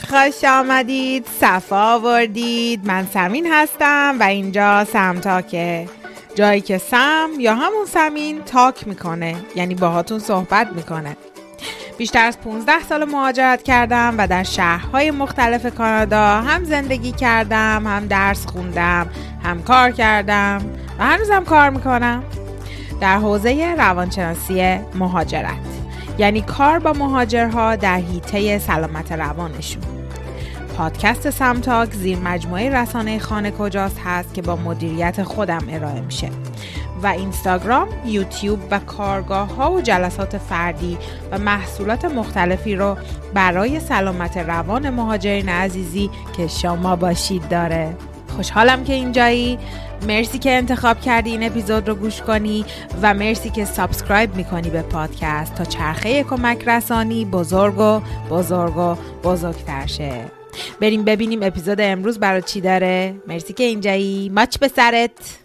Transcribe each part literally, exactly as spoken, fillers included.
خوش آمدید، صفا آوردید. من سمین هستم و اینجا سم تاکه، جایی که سم یا همون سمین تاک میکنه، یعنی باهاتون صحبت میکنه. بیشتر از پونزده سال مهاجرت کردم و در شهرهای مختلف کانادا هم زندگی کردم، هم درس خوندم، هم کار کردم و هنوزم کار میکنم در حوزه روانشناسی مهاجرت، یعنی کار با مهاجرها در حیطه سلامت روانشون. پادکست سم تاک زیر مجموعه رسانه خانه کجاست هست که با مدیریت خودم ارائه میشه و اینستاگرام، یوتیوب و کارگاه ها و جلسات فردی و محصولات مختلفی رو برای سلامت روان مهاجرین عزیزی که شما باشید داره. خوشحالم که اینجایی. مرسی که انتخاب کردی این اپیزود رو گوش کنی و مرسی که سابسکرایب میکنی به پادکست تا چرخه کمک رسانی بزرگ و بزرگ و بزرگتر شه. بریم ببینیم اپیزود امروز برای چی داره. مرسی که اینجایی. ماچ به سرت.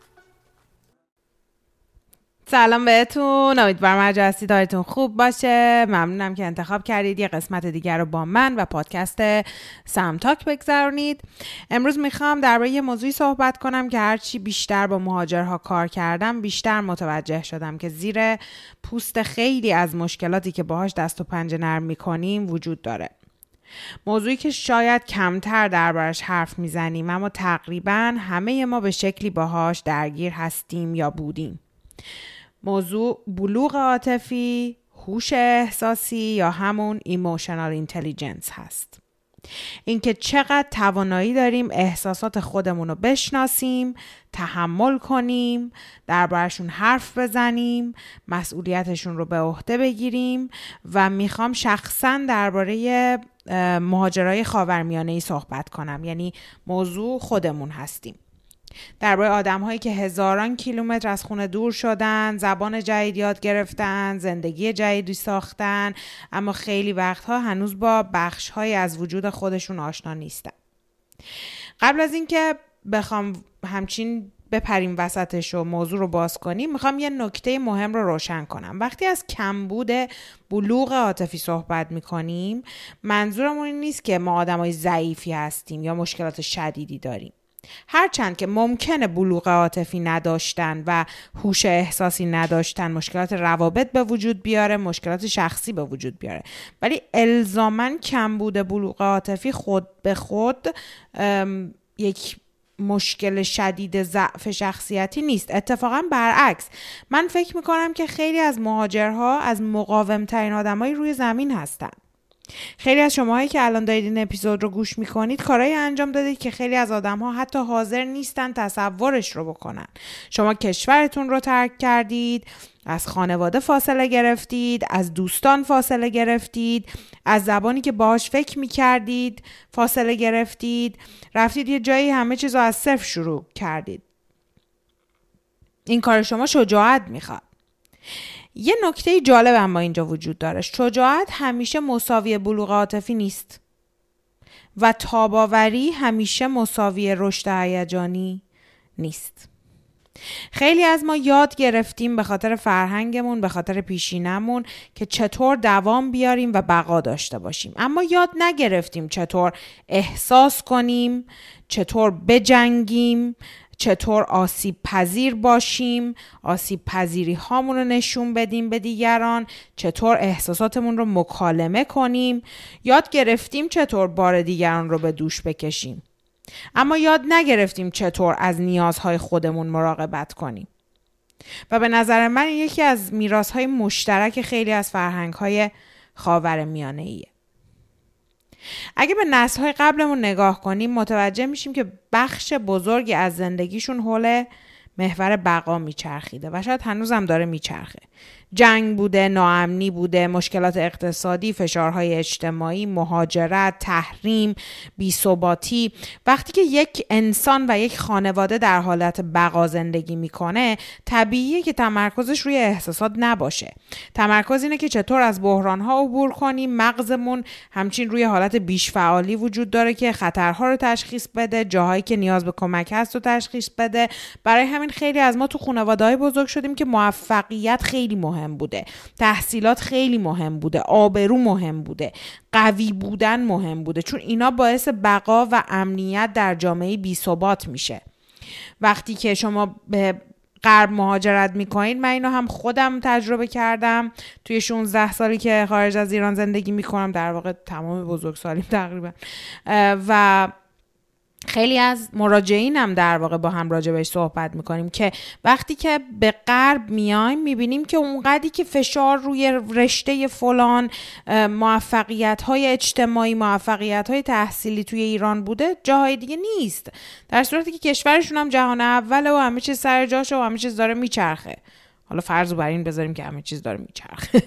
سلام بهتون، امیدوارم هر جا هستید حالتون خوب باشه. ممنونم که انتخاب کردید یه قسمت دیگر رو با من و پادکست سم تاک بگذرونید. امروز میخوام درباره یه موضوعی صحبت کنم که هرچی بیشتر با مهاجرها کار کردم بیشتر متوجه شدم که زیر پوست خیلی از مشکلاتی که باهاش دست و پنجه نرم میکنیم وجود داره. موضوعی که شاید کمتر دربارش حرف میزنیم اما تقریبا همه ما به شکلی باهاش درگیر هستیم یا بودیم. موضوع بلوغ عاطفی، هوش احساسی یا همون ایموشنال اینتلیجنس هست. اینکه چقدر توانایی داریم احساسات خودمون رو بشناسیم، تحمل کنیم، دربارشون حرف بزنیم، مسئولیتشون رو به عهده بگیریم و میخوام شخصا درباره مهاجرای خاورمیانه‌ای صحبت کنم، یعنی موضوع خودمون هستیم. درباره آدم‌هایی که هزاران کیلومتر از خونه دور شدن، زبان جدید یاد گرفتن، زندگی جدیدی ساختن، اما خیلی وقتها هنوز با بخش‌های از وجود خودشون آشنا نیستن. قبل از اینکه بخوام همچین بپریم وسطش و موضوع رو باز کنیم، میخوام یه نکته مهم رو روشن کنم. وقتی از کمبود بلوغ عاطفی صحبت میکنیم، منظورمون این نیست که ما آدمای ضعیفی هستیم یا مشکلات شدیدی داریم. هرچند که ممکنه بلوغ عاطفی نداشتن و هوش احساسی نداشتن مشکلات روابط به وجود بیاره، مشکلات شخصی به وجود بیاره، ولی الزاماً کمبود بلوغ عاطفی خود به خود یک مشکل شدید ضعف شخصیتی نیست. اتفاقاً برعکس، من فکر میکنم که خیلی از مهاجرها از مقاوم‌ترین آدمای روی زمین هستن. خیلی از شماهایی که الان دارید این اپیزود رو گوش میکنید کارهایی انجام دادید که خیلی از آدم‌ها حتی حاضر نیستن تصورش رو بکنن. شما کشورتون رو ترک کردید، از خانواده فاصله گرفتید، از دوستان فاصله گرفتید، از زبانی که باهاش فکر میکردید فاصله گرفتید، رفتید یه جایی همه چیز رو از صفر شروع کردید. این کار شما شجاعت میخواد. یه نکته جالب اما اینجا وجود داره. شجاعت همیشه مساوی بلوغ عاطفی نیست و تاباوری همیشه مساوی رشد هیجانی نیست. خیلی از ما یاد گرفتیم به خاطر فرهنگمون، به خاطر پیشینمون که چطور دوام بیاریم و بقا داشته باشیم، اما یاد نگرفتیم چطور احساس کنیم، چطور بجنگیم، چطور آسیب پذیر باشیم، آسیب پذیری هامون رو نشون بدیم به دیگران، چطور احساساتمون رو مکالمه کنیم. یاد گرفتیم چطور بار دیگران رو به دوش بکشیم، اما یاد نگرفتیم چطور از نیازهای خودمون مراقبت کنیم. و به نظر من یکی از میراث‌های مشترک خیلی از فرهنگ‌های خاورمیانه‌ایه. اگه به نسل‌های قبلمون نگاه کنیم متوجه میشیم که بخش بزرگی از زندگیشون حول محور بقا میچرخیده و شاید هنوزم داره میچرخه. جنگ بوده، ناامنی بوده، مشکلات اقتصادی، فشارهای اجتماعی، مهاجرت، تحریم، بی‌ثباتی. وقتی که یک انسان و یک خانواده در حالت بقا زندگی میکنه، طبیعیه که تمرکزش روی احساسات نباشه. تمرکز اینه که چطور از بحرانها عبور کنیم. مغزمون همچین روی حالت بیش فعالی وجود داره که خطرها رو تشخیص بده، جاهایی که نیاز به کمک هست رو تشخیص بده. برای همین خیلی از ما تو خانواده‌های بزرگ شدیم که موفقیت خیلی مهمه. مهم بوده، تحصیلات خیلی مهم بوده، آبرو مهم بوده، قوی بودن مهم بوده، چون اینا باعث بقا و امنیت در جامعه بی‌ثبات میشه. وقتی که شما به غرب مهاجرت میکنید، من اینو هم خودم تجربه کردم توی شانزده سالی که خارج از ایران زندگی میکنم، در واقع تمام بزرگسالیم تقریبا، و خیلی از مراجعینم در واقع با هم راجع بهش صحبت میکنیم که وقتی که به غرب میایم میبینیم که اونقدری که فشار روی رشته فلان، موفقیت های اجتماعی، موفقیت های تحصیلی توی ایران بوده، جاهای دیگه نیست، در صورتی که کشورشون هم جهان اوله و همه چیز سر جاشه و همه چیز داره میچرخه. حالا فرض بر این بذاریم که همه چیز داره میچرخه.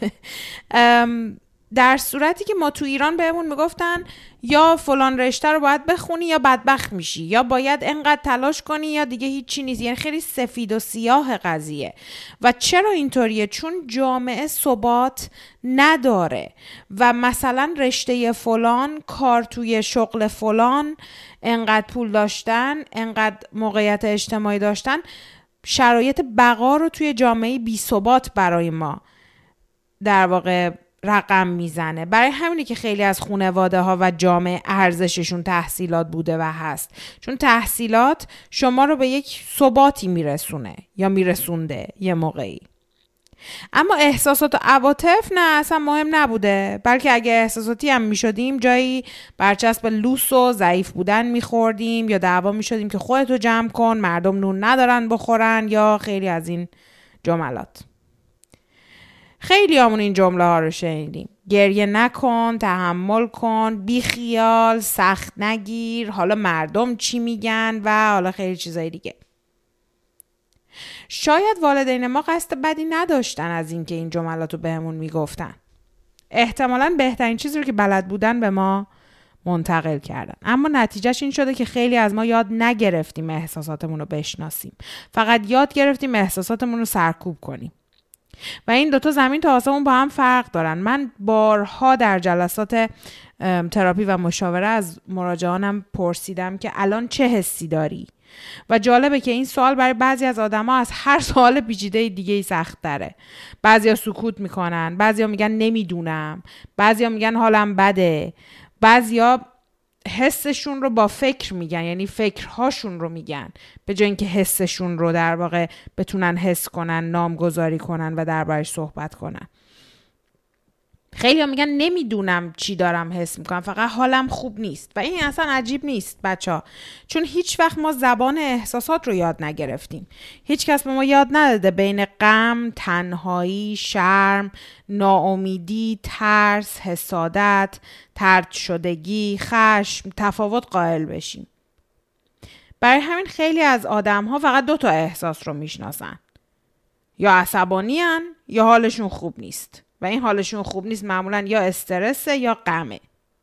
در صورتی که ما تو ایران بهمون میگفتن یا فلان رشته رو باید بخونی یا بدبخت میشی، یا باید انقدر تلاش کنی یا دیگه هیچی نیست. یعنی خیلی سفید و سیاه قضیه. و چرا اینطوریه؟ چون جامعه ثبات نداره و مثلا رشته فلان، کار توی شغل فلان، انقدر پول داشتن، انقدر موقعیت اجتماعی داشتن، شرایط بقا رو توی جامعه بی ثبات برای ما در واقع رقم میزنه. برای همینه که خیلی از خانواده ها و جامعه ارزششون تحصیلات بوده و هست، چون تحصیلات شما رو به یک ثباتی میرسونه یا میرسونده یه موقعی. اما احساسات و عواطف نه، اصلا مهم نبوده، بلکه اگه احساساتی هم میشدیم جایی برچسب لوس و ضعیف بودن میخوردیم یا دعوا میشدیم که خودتو جمع کن، مردم نون ندارن بخورن، یا خیلی از این جملات. خیلی همون این جمله ها رو شنیدیم: گریه نکن، تحمل کن، بی خیال، سخت نگیر، حالا مردم چی میگن و حالا خیلی چیزای دیگه. شاید والدین ما قصد بدی نداشتن از این که این جملات رو بهمون میگفتن. احتمالاً بهترین چیزی رو که بلد بودن به ما منتقل کردن، اما نتیجهش این شده که خیلی از ما یاد نگرفتیم احساساتمون رو بشناسیم، فقط یاد گرفتیم احساساتمون رو سرکوب کنیم. و این دوتا زمین تا آسمون با هم فرق دارن. من بارها در جلسات تراپی و مشاوره از مراجعانم پرسیدم که الان چه حسی داری؟ و جالبه که این سوال برای بعضی از آدما از هر سوال پیچیده دیگه ای سخت تره. بعضیا سکوت میکنن، بعضیا میگن نمیدونم، بعضیا میگن حالم بده، بعضیا حسشون رو با فکر میگن، یعنی فکرهاشون رو میگن به جای اینکه حسشون رو در واقع بتونن حس کنن، نامگذاری کنن و دربارش صحبت کنن. خیلی ها میگن نمیدونم چی دارم حس میکنم، فقط حالم خوب نیست. و این اصلا عجیب نیست بچه ها، چون هیچ وقت ما زبان احساسات رو یاد نگرفتیم. هیچ کس به ما یاد نداده بین غم، تنهایی، شرم، ناامیدی، ترس، حسادت، طرد شدگی، خشم تفاوت قائل بشیم. برای همین خیلی از آدم ها فقط دو تا احساس رو میشناسن: یا عصبانیان یا حالشون خوب نیست. و این حالشون خوب نیست معمولا یا استرسه یا غمه.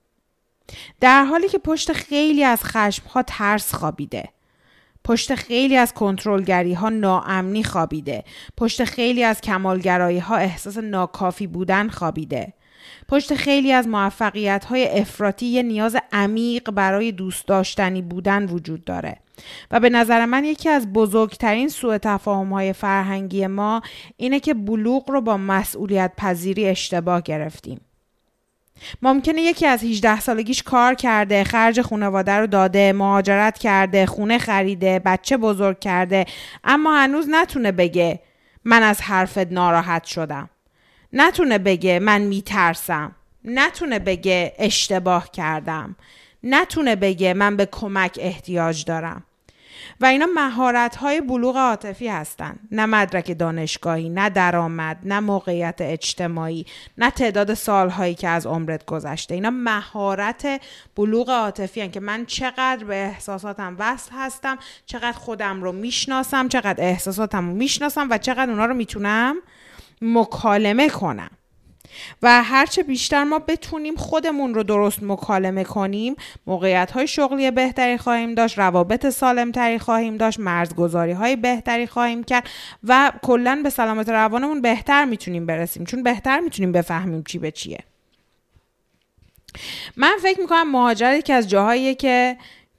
در حالی که پشت خیلی از خشم ها ترس خوابیده، پشت خیلی از کنترلگری ها ناامنی خوابیده، پشت خیلی از کمالگرایی ها احساس ناکافی بودن خوابیده، پشت خیلی از موفقیت های افراطی یه نیاز عمیق برای دوست داشتنی بودن وجود داره. و به نظر من یکی از بزرگترین سوء تفاهم های فرهنگی ما اینه که بلوغ رو با مسئولیت پذیری اشتباه گرفتیم. ممکنه یکی از هجده سالگیش کار کرده، خرج خانواده رو داده، مهاجرت کرده، خونه خریده، بچه بزرگ کرده، اما هنوز نتونه بگه من از حرفت ناراحت شدم، نتونه بگه من میترسم، نتونه بگه اشتباه کردم، نتونه بگه من به کمک احتیاج دارم. و اینا مهارت‌های بلوغ عاطفی هستن، نه مدرک دانشگاهی، نه درآمد، نه موقعیت اجتماعی، نه تعداد سال‌هایی که از عمرت گذشته. اینا مهارت بلوغ عاطفی هستن که من چقدر به احساساتم وصل هستم، چقدر خودم رو میشناسم، چقدر احساساتم رو میشناسم و چقدر اونا رو میتونم مکالمه کنم. و هرچه بیشتر ما بتونیم خودمون رو درست مکالمه کنیم، موقعیت‌های شغلی بهتری خواهیم داشت، روابط سالمتری خواهیم داشت، مرزگذاری‌های بهتری خواهیم کرد و کلاً به سلامت روانمون بهتر میتونیم برسیم، چون بهتر میتونیم بفهمیم چی به چیه. من فکر میکنم مهاجرت که از جاهاییه که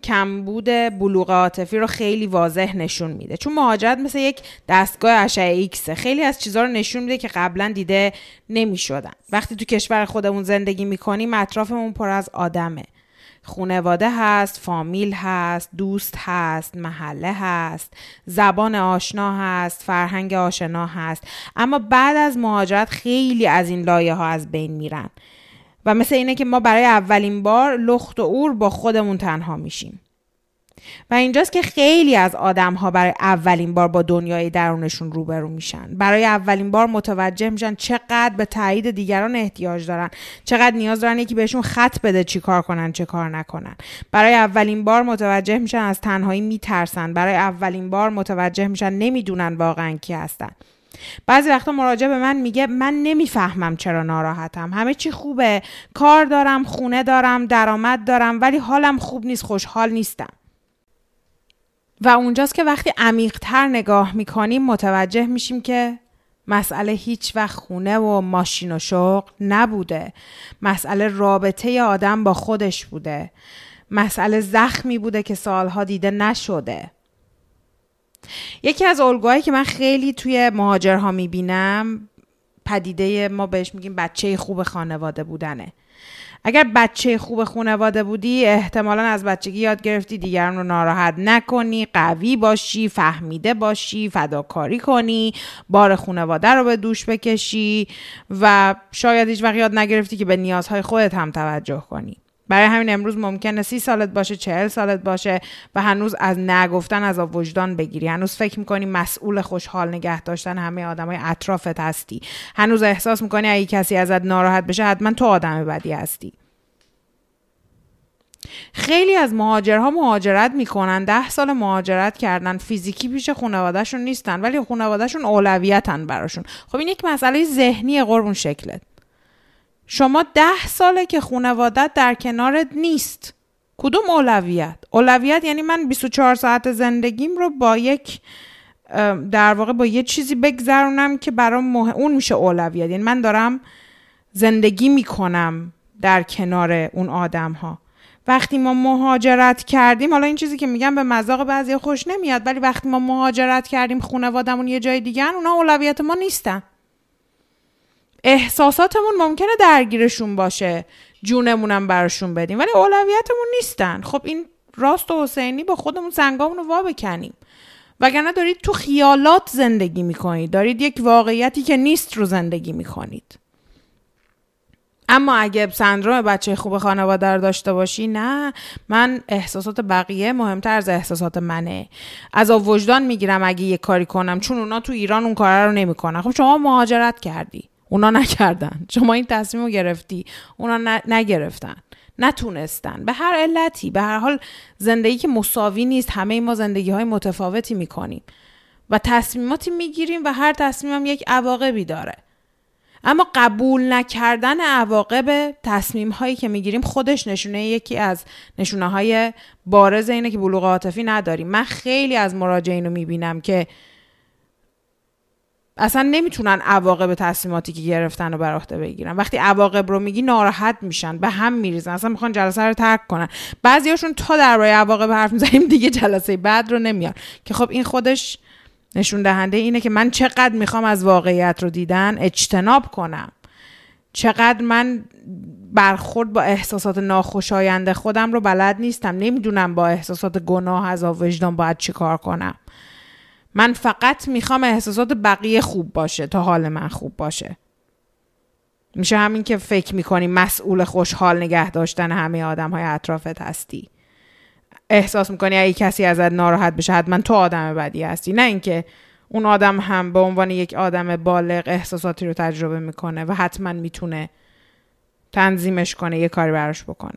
کمبود بلوغ عاطفی رو خیلی واضح نشون میده، چون مهاجرت مثل یک دستگاه اشعه ایکسه، خیلی از چیزها رو نشون میده که قبلا دیده نمیشدن. وقتی تو کشور خودمون زندگی میکنیم اطرافمون پر از آدمه، خانواده هست، فامیل هست، دوست هست، محله هست، زبان آشنا هست، فرهنگ آشنا هست. اما بعد از مهاجرت خیلی از این لایه ها از بین میرن و مثل اینه که ما برای اولین بار لخت و اور با خودمون تنها میشیم. و اینجاست که خیلی از آدم ها برای اولین بار با دنیای درونشون روبرو میشن. برای اولین بار متوجه میشن چقدر به تایید دیگران احتیاج دارن، چقدر نیاز دارن یکی بهشون خط بده چی کار کنن چه کار نکنن. برای اولین بار متوجه میشن از تنهایی میترسن. برای اولین بار متوجه میشن نمیدونن واقعا کی هستن. بعضی وقتا مراجع به من میگه من نمیفهمم چرا ناراحتم، همه چی خوبه، کار دارم، خونه دارم، درآمد دارم، ولی حالم خوب نیست، خوشحال نیستم. و اونجاست که وقتی عمیق‌تر نگاه میکنیم متوجه میشیم که مسئله هیچ وقت خونه و ماشین و شغل نبوده. مسئله رابطه آدم با خودش بوده. مسئله زخمی بوده که سالها دیده نشده. یکی از الگوهایی که من خیلی توی مهاجرها میبینم پدیده ما بهش میگیم بچه خوب خانواده بودنه. اگر بچه خوب خانواده بودی احتمالاً از بچگی یاد گرفتی دیگران رو ناراحت نکنی، قوی باشی، فهمیده باشی، فداکاری کنی، بار خانواده رو به دوش بکشی و شاید هیچ وقت یاد نگرفتی که به نیازهای خودت هم توجه کنی. برای همین امروز ممکنه سی سالت باشه، چهل سالت باشه و هنوز از نگفتن از وجدان بگیری. هنوز فکر میکنی مسئول خوشحال نگه داشتن همه آدمای اطرافت هستی. هنوز احساس میکنی اگه کسی ازت ناراحت بشه حتما تو آدم بدی هستی. خیلی از مهاجرها مهاجرت میکنن، ده سال مهاجرت کردن، فیزیکی پیش خانوادهشون نیستن ولی خانوادهشون اولویتن براشون. خب این یک مسئله ذهنی قربون شکلت. شما ده ساله که خانوادت در کنارت نیست. کدوم اولویت؟ اولویت یعنی من بیست و چهار ساعت زندگیم رو با یک در واقع با یه چیزی بگذرونم که برام مهم، اون میشه اولویت. یعنی من دارم زندگی میکنم در کنار اون آدم ها. وقتی ما مهاجرت کردیم، حالا این چیزی که میگم به مذاق بعضی خوش نمیاد، ولی وقتی ما مهاجرت کردیم خانوادمون یه جای دیگه ان، اونا اولویت ما نیستن. احساساتمون ممکنه درگیرشون باشه، جونمونم براشون بدیم، ولی اولویتمون نیستن. خب این راست و حسینی با خودمون سنگامون رو وا بکنیم، وگرنه دارید تو خیالات زندگی میکنید، دارید یک واقعیتی که نیست رو زندگی میکنید. اما اگه سندروم بچه خوب خانواده رو داشته باشی، نه، من احساسات بقیه مهمتر از احساسات منه، از وجدان میگیرم اگه یه کاری کنم چون اونا تو ایران اون کارا رو نمیکنن. خب شما مهاجرت کردی، اونا نکردن. شما این تصمیم رو گرفتی، اونا نگرفتن، نتونستن، به هر علتی. به هر حال زندگی که مساوی نیست، همه ما زندگی های متفاوتی میکنیم و تصمیماتی میگیریم و هر تصمیمم یک عواقبی داره. اما قبول نکردن عواقب تصمیم هایی که میگیریم خودش نشونه یکی از نشونه های بارز اینه که بلوغ عاطفی نداریم. من خیلی از مراجعین رو میبینم که اصلا نمیتونن عواقب تصمیماتی که گرفتن رو بر عهده بگیرن. وقتی عواقب رو میگی ناراحت میشن، به هم میریزن، اصلا میخوان جلسه رو ترک کنن. بعضیاشون تا درباره عواقب حرف میزنیم دیگه جلسه بعد رو نمیان، که خب این خودش نشون دهنده اینه که من چقدر میخوام از واقعیت رو دیدن اجتناب کنم، چقدر من برخورد با احساسات ناخوشایند خودم رو بلد نیستم، نمیدونم با احساسات گناه از وجدان باید چی کار کنم. من فقط میخوام احساسات بقیه خوب باشه تا حال من خوب باشه. میشه همین که فکر میکنی مسئول خوشحال نگه داشتن همه آدم های اطرافت هستی. احساس میکنی اگه کسی ازت ناراحت بشه حتما تو آدم بدی هستی، نه اینکه اون آدم هم به عنوان یک آدم بالغ احساساتی رو تجربه میکنه و حتما میتونه تنظیمش کنه، یه کاری براش بکنه.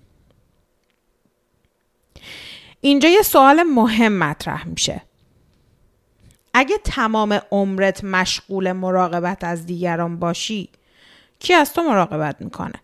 اینجا یه سوال مهم مطرح میشه. اگه تمام عمرت مشغول مراقبت از دیگران باشی، کی از تو مراقبت میکنه؟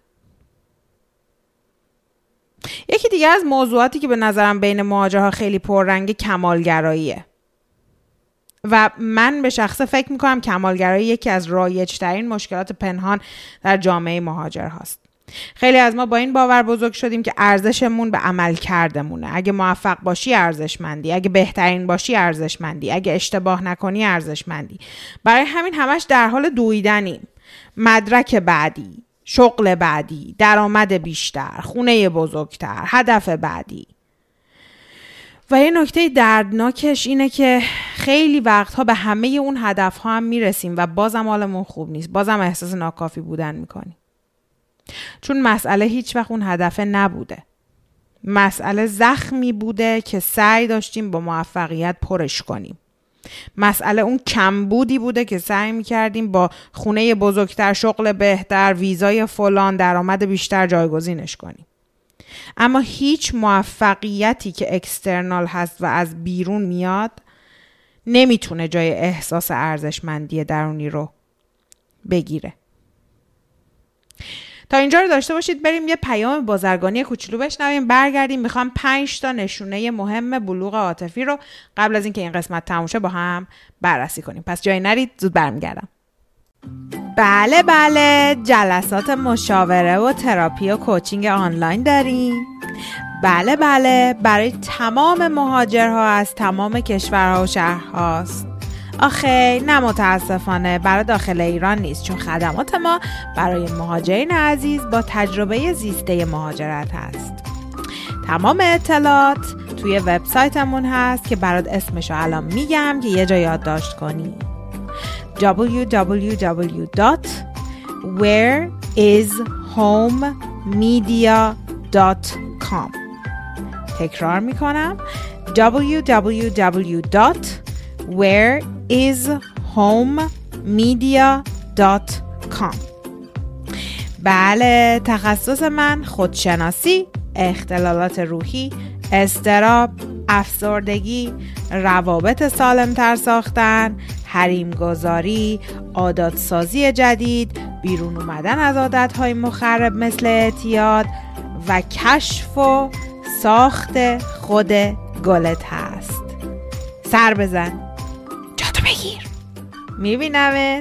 یکی دیگه از موضوعاتی که به نظرم بین مهاجرها خیلی پررنگ کمالگراییه و من به شخصه فکر میکنم کمالگرایی یکی از رایج‌ترین مشکلات پنهان در جامعه مهاجر هاست. خیلی از ما با این باور بزرگ شدیم که ارزشمون به عمل کردمونه. اگه موفق باشی ارزشمندی، اگه بهترین باشی ارزشمندی، اگه اشتباه نکنی ارزشمندی. برای همین همش در حال دویدنیم. مدرک بعدی، شغل بعدی، درآمد بیشتر، خونه بزرگتر، هدف بعدی. و یه نکته دردناکش اینه که خیلی وقتها به همه اون هدفها هم میرسیم و بازم حالمون خوب نیست. بازم احساس ناکافی بودن میکنیم. چون مسئله هیچ وقت اون هدف نبوده. مسئله زخمی بوده که سعی داشتیم با موفقیت پرش کنیم. مسئله اون کمبودی بوده که سعی میکردیم با خونه بزرگتر، شغل بهتر، ویزای فلان، درآمد بیشتر جایگزینش کنیم. اما هیچ موفقیتی که اکسترنال هست و از بیرون میاد نمیتونه جای احساس ارزشمندی درونی رو بگیره. تا اینجا رو داشته باشید. بریم یه پیام بازرگانی کوچولو بشنویم، برگردیم. میخوام پنج تا نشونه مهم بلوغ عاطفی رو قبل از اینکه این قسمت تموم شه با هم بررسی کنیم. پس جایی نرید، زود برمیگردم. بله بله، جلسات مشاوره و تراپی و کوچینگ آنلاین داریم. بله بله، برای تمام مهاجرها از تمام کشورها و شهرهاست. آخه نه، متاسفانه برای داخل ایران نیست، چون خدمات ما برای مهاجرین عزیز با تجربه زیسته مهاجرت هست. تمام اطلاعات توی وبسایتمون هست که برات اسمشو الان میگم که یه جا یادداشت کنی. دبلیو دبلیو دبلیو دات ویر ایز هوم میدیا دات کام. تکرار میکنم دبلیو دبلیو دبلیو دات ویر ایز هوم میدیا دات کام. بله، تخصص من خودشناسی، اختلالات روحی، اضطراب، افسردگی، روابط سالمتر ساختن، حریم گذاری، عادات سازی جدید، بیرون اومدن از عادتهای مخرب مثل اعتیاد و کشف و ساخت خود گلت هست. سر بزن، جاتو بگیر، میبینمت.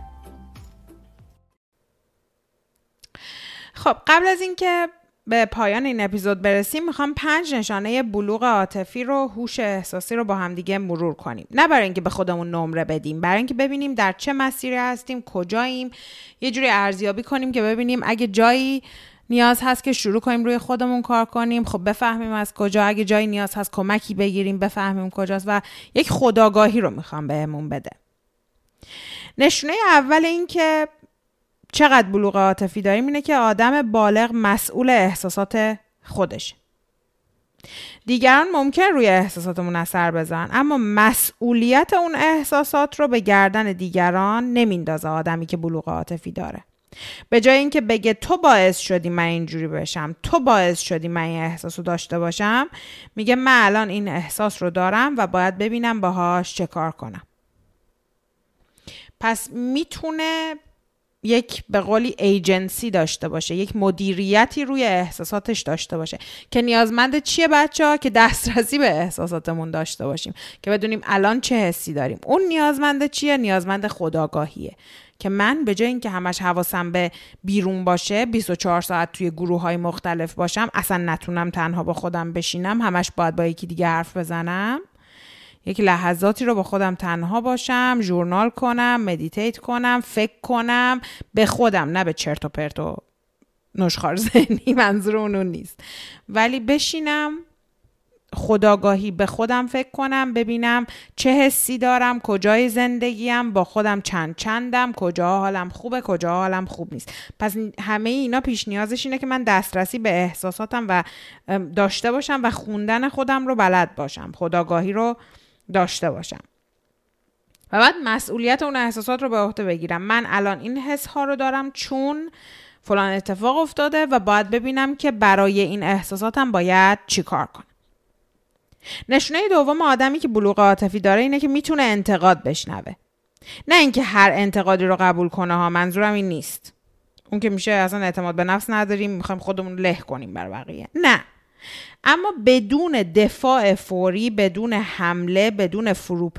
خب قبل از اینکه به پایان این اپیزود برسیم، میخوام پنج نشانه بلوغ عاطفی رو، هوش احساسی رو با هم دیگه مرور کنیم. نه برای اینکه به خودمون نمره بدیم، برای اینکه ببینیم در چه مسیری هستیم، کجاییم، یه جوری ارزیابی کنیم که ببینیم اگه جایی نیاز هست که شروع کنیم روی خودمون کار کنیم، خب بفهمیم از کجا. اگه جایی نیاز هست کمکی بگیریم، بفهمیم کجاست. و یک خودآگاهی رو میخوام بهمون بده. نشونه اول این که چقدر بلوغ عاطفی داریم اینه که آدم بالغ مسئول احساسات خودشه. دیگران ممکن روی احساساتمون اثر بزنن، اما مسئولیت اون احساسات رو به گردن دیگران نمیندازه آدمی که بلوغ عاطفی داره. به جای اینکه بگه تو باعث شدی من اینجوری بشم، تو باعث شدی من این احساس رو داشته باشم، میگه من الان این احساس رو دارم و باید ببینم باهاش چه کار کنم. پس میتونه یک به قولی ایجنسی داشته باشه، یک مدیریتی روی احساساتش داشته باشه که نیازمند چیه بچه ها؟ که دسترسی به احساساتمون داشته باشیم که بدونیم الان چه حسی داریم. اون نیازمند چیه؟ نیازمند خودآگاهیه که من به جای اینکه همش حواسم به بیرون باشه، بیست و چهار ساعت توی گروه های مختلف باشم، اصلا نتونم تنها با خودم بشینم، همش باید با یکی دیگه حرف بزنم، یک لحظاتی رو با خودم تنها باشم، ژورنال کنم، مدیتیت کنم، فکر کنم به خودم، نه به چرت و پرت و نشخوار ذهنی، منظور اونون نیست، ولی بشینم خودآگاهی به خودم فکر کنم، ببینم چه حسی دارم، کجای زندگیم، با خودم چند چندم، کجا حالم خوبه، کجا حالم خوب نیست. پس همه اینا پیش نیازش اینه که من دسترسی به احساساتم و داشته باشم و خوندن خودم رو بلد باشم، خودآگاهی رو داشته باشم و بعد مسئولیت اون احساسات رو به عهده بگیرم. من الان این حس ها رو دارم چون فلان اتفاق افتاده و باید ببینم که برای این احساساتم باید چی کار کنم. نشونه دوم آدمی که بلوغ عاطفی داره اینه که میتونه انتقاد بشنوه. نه اینکه هر انتقادی رو قبول کنه ها، منظورم این نیست. اون که میشه اصلا اعتماد به نفس نداریم، میخوایم خودمون له کنیم بر بقیه. نه، اما بدون دفاع فوری، بدون حمله، بدون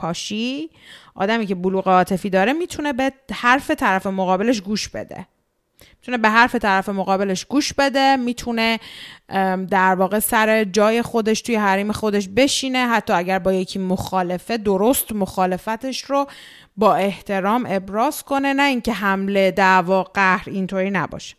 فروپاشی، آدمی که بلوغ عاطفی داره میتونه به حرف طرف مقابلش گوش بده. میتونه به حرف طرف مقابلش گوش بده، میتونه در واقع سر جای خودش توی حریم خودش بشینه، حتی اگر با یکی مخالفه درست مخالفتش رو با احترام ابراز کنه، نه اینکه حمله، دعوا، قهر اینطوری نباشه.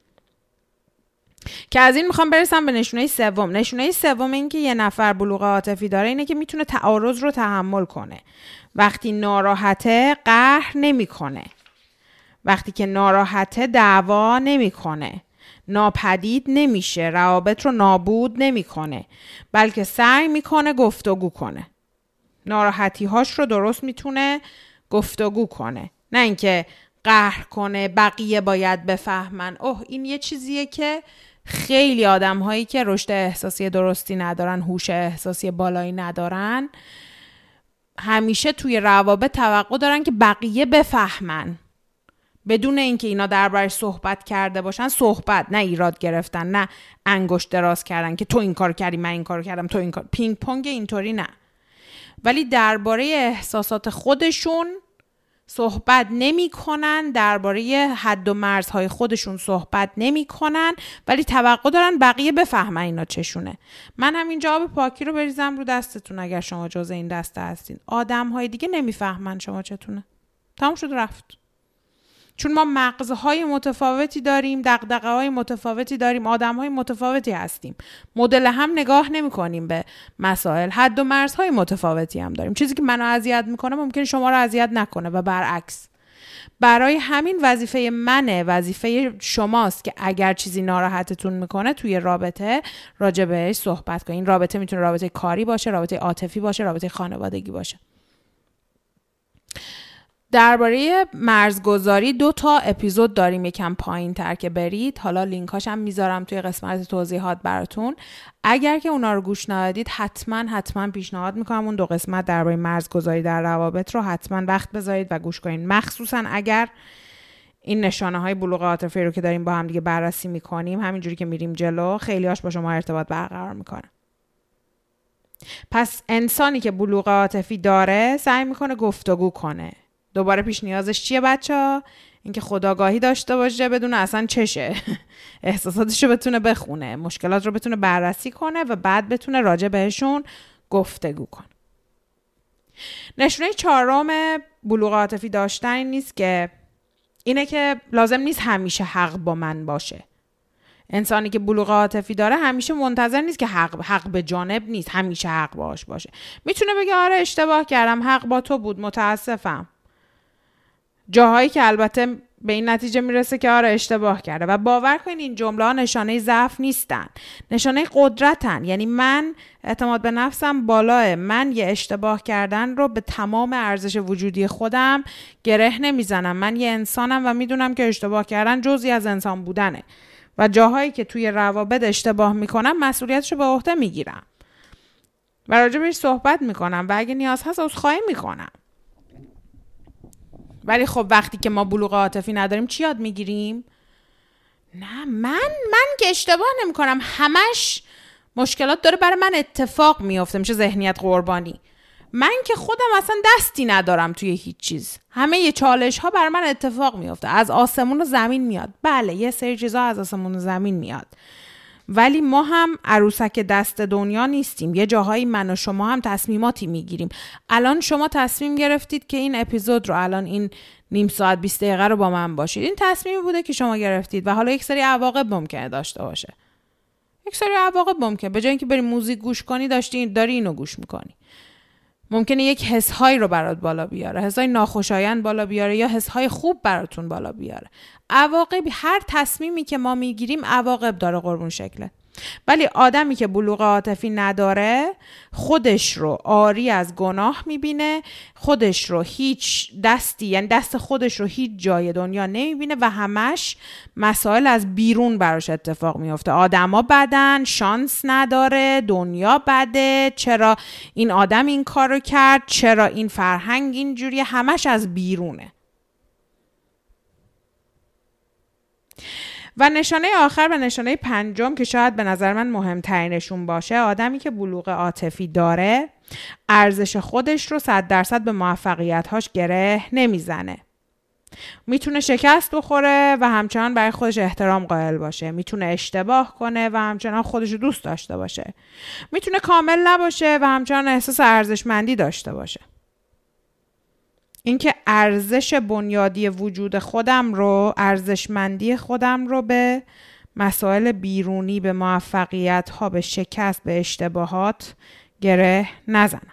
که از این میخوام برسم به نشونه سوم. نشونه سوم این که یه نفر بلوغ عاطفی داره اینه که میتونه تعارض رو تحمل کنه. وقتی ناراحته قهر نمیکنه. وقتی که ناراحته دعوا نمیکنه. ناپدید نمیشه، روابط رو نابود نمیکنه، بلکه سعی میکنه گفتگو کنه. ناراحتی هاش رو درست میتونه گفتگو کنه، نه اینکه قهر کنه بقیه باید بفهمن. اوه این یه چیزیه که خیلی آدم هایی که رشد احساسی درستی ندارن، هوش احساسی بالایی ندارن، همیشه توی روابط توقع دارن که بقیه بفهمن، بدون اینکه اینا دربارش صحبت کرده باشن. صحبت، نه ایراد گرفتن، نه انگشت دراز کردن که تو این کار کردی من این کار کردم تو این کار، پینگ پونگ اینطوری نه. ولی درباره احساسات خودشون صحبت نمی کنن، درباره حد و مرزهای خودشون صحبت نمی کنن، ولی توقع دارن بقیه بفهمن اینا چشونه. من همین جواب پاکی رو بریزم رو دستتون اگر شما جزء این دسته هستین. آدم های دیگه نمیفهمن شما چتونه. تمام شد رفت. چون ما مغزهای متفاوتی داریم، دغدغه‌های متفاوتی داریم، آدم‌های متفاوتی هستیم. مدل هم نگاه نمی‌کنیم به مسائل. حد و مرزهای متفاوتی هم داریم. چیزی که منو اذیت می‌کنه ممکنه شما رو اذیت نکنه و برعکس. برای همین وظیفه منه، وظیفه شماست که اگر چیزی ناراحتتون می‌کنه توی رابطه راجع بهش صحبت کنین. این رابطه میتونه رابطه کاری باشه، رابطه عاطفی باشه، رابطه خانوادگی باشه. درباره مرزگذاری دو تا اپیزود داریم یکم پایین تر که برید، حالا لینکاش هم میذارم توی قسمت توضیحات براتون. اگر که اونا رو گوش ندادید حتما حتما پیشنهاد میکنم اون دو قسمت درباره مرزگذاری در روابط رو حتما وقت بذارید و گوش کنید، مخصوصا اگر این نشانه های بلوغ عاطفی رو که داریم با هم دیگه بررسی میکنیم همینجوری که میریم جلو خیلیاش با شما ارتباط برقرار میکنه. پس انسانی که بلوغ عاطفی داره سعی میکنه گفتگو کنه. دوباره پیش نیازش چیه بچه‌ها؟ اینکه خودآگاهی داشته باشه، بدونه اصلا چشه، احساساتش رو بتونه بخونه، مشکلات رو بتونه بررسی کنه و بعد بتونه راجع بهشون گفتگو کنه. نشونه چهارم بلوغ عاطفی داشتن این نیست که اینه که لازم نیست همیشه حق با من باشه. انسانی که بلوغ عاطفی داره همیشه منتظر نیست که حق حق به جانب نیست، همیشه حق باش باشه. میتونه بگه آره اشتباه کردم، حق با تو بود، متاسفم. جاهایی که البته به این نتیجه میرسه که آره اشتباه کرده. و باور کنین این جمله ها نشانه ضعف نیستن، نشانه قدرتن. یعنی من اعتماد به نفسم بالاه، من یه اشتباه کردن رو به تمام ارزش وجودی خودم گره نمیزنم. من یه انسانم و میدونم که اشتباه کردن جزئی از انسان بودنه و جاهایی که توی روابط اشتباه میکنم مسئولیتشو به عهده میگیرم و راجع بهش صحبت میکنم و اگه نیاز هست عذرخواهی میکنم. ولی خب وقتی که ما بلوغ عاطفی نداریم چی یاد میگیریم؟ نه من من که اشتباه نمی کنم، همش مشکلات داره برای من اتفاق میفته، میشه ذهنیت قربانی. من که خودم اصلا دستی ندارم توی هیچ چیز، همه یه چالش ها برای من اتفاق میفته، از آسمون و زمین میاد. بله یه سری چیزا از آسمون و زمین میاد، ولی ما هم عروسک دست دنیا نیستیم. یه جاهایی من و شما هم تصمیماتی میگیریم. الان شما تصمیم گرفتید که این اپیزود رو، الان این نیم ساعت بیست دقیقه رو با من باشید. این تصمیمی بوده که شما گرفتید و حالا یک سری عواقب ممکنه داشته باشه. یک سری عواقب ممکنه به جای اینکه بری موزیک گوش کنی داشتی داری اینو گوش میکنی. ممکنه یک حس‌هایی رو برات بالا بیاره، حس‌های ناخوشایند بالا بیاره یا حس‌های خوب براتون بالا بیاره. عواقبی، هر تصمیمی که ما میگیریم عواقب داره قربون شکله. ولی آدمی که بلوغ عاطفی نداره خودش رو عاری از گناه میبینه، خودش رو هیچ دستی، یعنی دست خودش رو هیچ جای دنیا نمیبینه و همش مسائل از بیرون براش اتفاق میفته. آدما بدن، شانس نداره، دنیا بده، چرا این آدم این کار رو کرد، چرا این فرهنگ اینجوریه، همش از بیرونه. و نشانه آخر و نشانه پنجم که شاید به نظر من مهمترینشون باشه، آدمی که بلوغ عاطفی داره ارزش خودش رو صد درصد به موفقیت‌هاش گره نمیزنه. میتونه شکست بخوره و همچنان برای خودش احترام قائل باشه. میتونه اشتباه کنه و همچنان خودش رو دوست داشته باشه. میتونه کامل نباشه و همچنان احساس ارزشمندی داشته باشه. اینکه ارزش بنیادی وجود خودم رو، ارزشمندی خودم رو به مسائل بیرونی، به موفقیت ها، به شکست، به اشتباهات گره نزنم.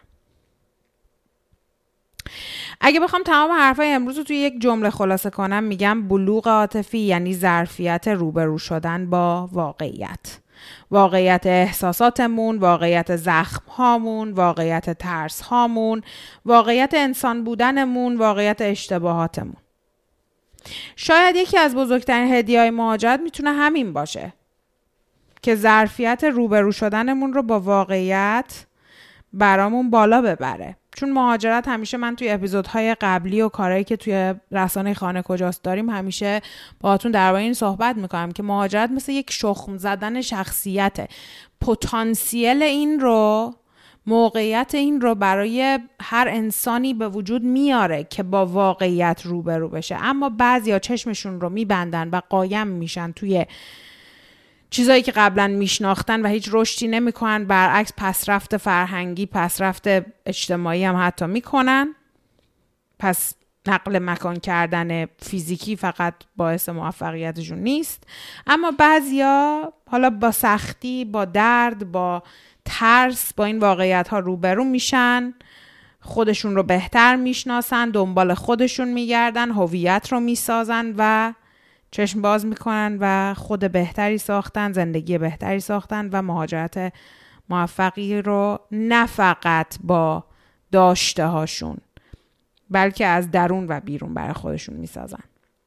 اگه بخوام تمام حرفای امروز رو توی یک جمله خلاصه کنم، میگم بلوغ عاطفی یعنی ظرفیت روبرو شدن با واقعیت. واقعیت احساساتمون، واقعیت زخم هامون، واقعیت ترس هامون، واقعیت انسان بودنمون، واقعیت اشتباهاتمون. شاید یکی از بزرگترین هدیه‌های مهاجرت میتونه همین باشه که ظرفیت روبرو شدنمون رو با واقعیت برامون بالا ببره. چون مهاجرت همیشه، من توی اپیزودهای قبلی و کارهایی که توی رسانه خانه کجاست داریم همیشه باهاتون درباره این صحبت میکنم که مهاجرت مثل یک شخم زدن شخصیته. پتانسیل این رو، موقعیت این رو برای هر انسانی به وجود میاره که با واقعیت روبرو بشه، اما بعضیا چشمشون رو میبندن و قایم میشن توی چیزایی که قبلا میشناختن و هیچ رشدی نمیکنن. برعکس پسرفت فرهنگی، پسرفت اجتماعی هم حتی میکنن. پس نقل مکان کردن فیزیکی فقط باعث موفقیتشون نیست، اما بعضیا حالا با سختی، با درد، با ترس با این واقعیت ها روبرو میشن، خودشون رو بهتر میشناسن، دنبال خودشون میگردن، هویت رو میسازن و چشم باز میکنن و خود بهتری ساختن، زندگی بهتری ساختن و مهاجرت موفقی رو نه فقط با داشته هاشون بلکه از درون و بیرون برای خودشون میسازن.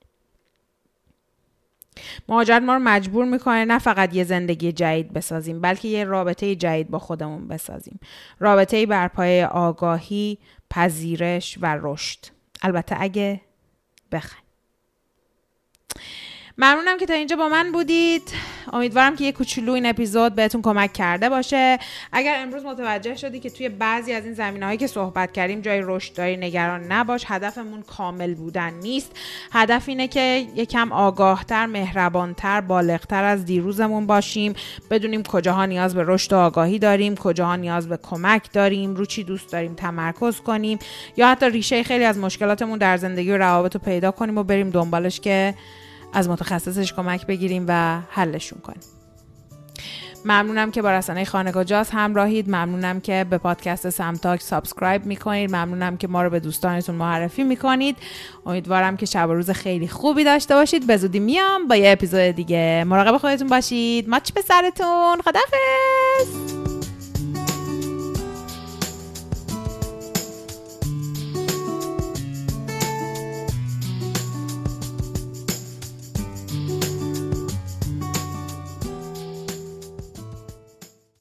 مهاجرت ما رو مجبور میکنه نه فقط یه زندگی جدید بسازیم بلکه یه رابطه جدید با خودمون بسازیم. رابطه‌ای بر پایه آگاهی، پذیرش و رشد. البته اگه بخوایم. ممنونم که تا اینجا با من بودید. امیدوارم که یه کوچولو این اپیزود بهتون کمک کرده باشه. اگر امروز متوجه شدی که توی بعضی از این زمینه‌هایی که صحبت کردیم جای رشد داری، نگران نباش. هدفمون کامل بودن نیست. هدف اینه که یکم آگاهتر، مهربانتر، بالغتر از دیروزمون باشیم. بدونیم کجاها نیاز به رشد و آگاهی داریم، کجاها نیاز به کمک داریم، رو چی دوست داریم تمرکز کنیم، یا حتی ریشه خیلی از مشکلاتمون در زندگی و روابط رو پیدا کنیم و بریم دنبالش که از متخصصش کمک بگیریم و حلشون کنیم. ممنونم که با رسانه خانه کجاست همراهید. ممنونم که به پادکست سمتاک سابسکرایب میکنید. ممنونم که ما رو به دوستانتون معرفی میکنید. امیدوارم که شب و روز خیلی خوبی داشته باشید. به زودی میام با یه اپیزود دیگه. مراقب خودتون باشید. ماچ به سرتون. خداحافظ.